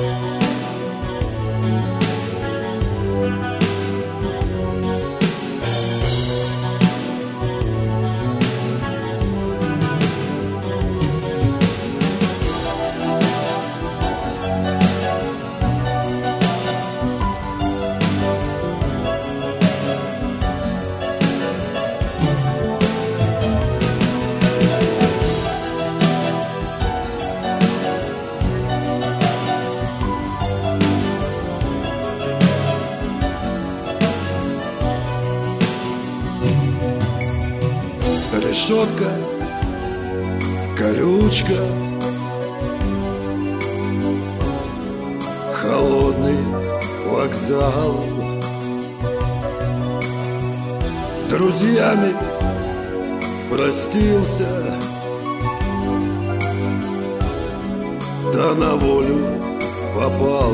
Решетка, колючка, холодный вокзал. С друзьями простился, да на волю попал.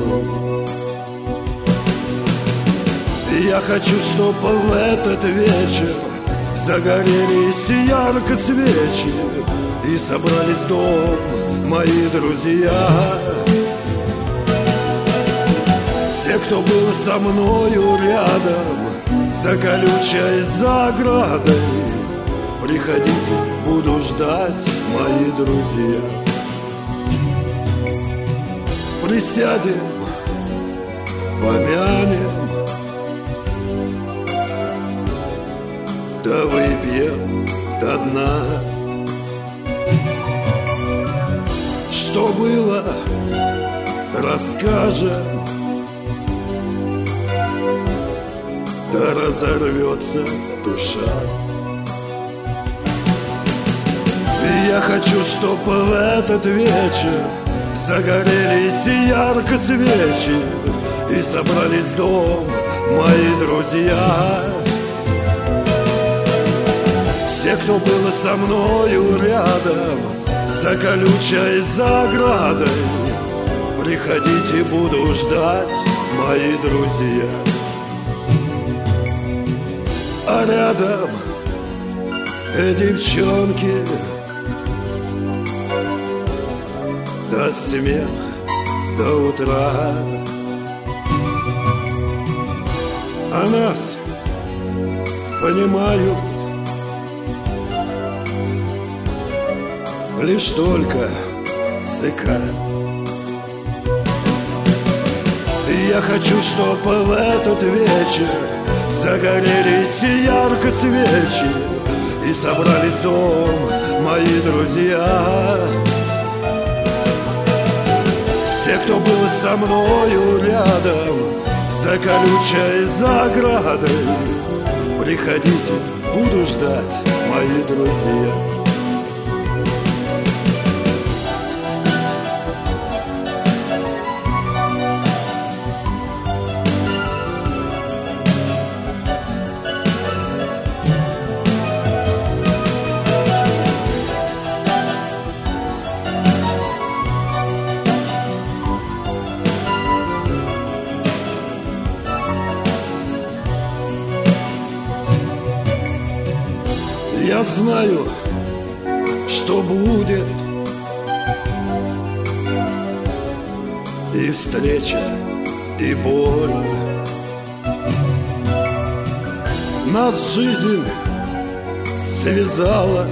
И я хочу, чтобы в этот вечер загорелись ярко свечи и собрались в дом мои друзья. Все, кто был со мною рядом, за колючей заградой, приходите, буду ждать, мои друзья. Присядем, помянем, да выпьем до дна. Что было, расскажем, да разорвется душа. И я хочу, чтобы в этот вечер загорелись ярко свечи и собрались в дом мои друзья. Все, кто был со мною рядом, за колючей заградой, приходите, буду ждать, мои друзья. А рядом девчонки, да смех до утра. А нас понимают лишь только языка. И я хочу, чтобы в этот вечер загорелись ярко свечи и собрались в дом мои друзья. Все, кто был со мною рядом, за колючей заградой, приходите, буду ждать, мои друзья. Я знаю, что будет, и встреча, и боль. Нас жизнь связала,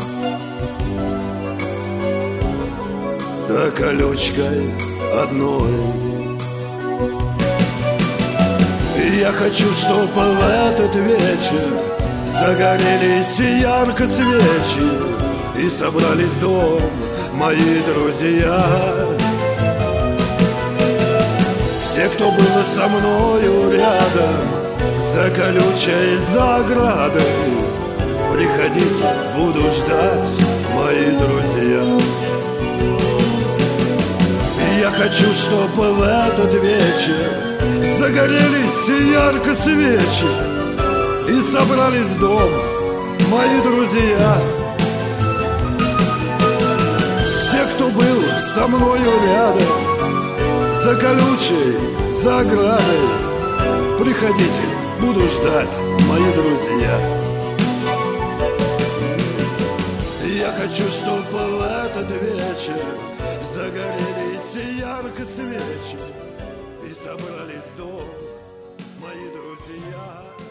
да колючкой одной. И я хочу, чтобы в этот вечер загорелись ярко свечи и собрались в дом мои друзья. Все, кто был со мною рядом, за колючей заградой, приходите, буду ждать, мои друзья. И я хочу, чтобы в этот вечер загорелись ярко свечи и собрались в дом мои друзья. Все, кто был со мною рядом, за колючей заградой, приходите, буду ждать, мои друзья. Я хочу, чтобы в этот вечер Загорелись ярко свечи, и собрались в дом мои друзья.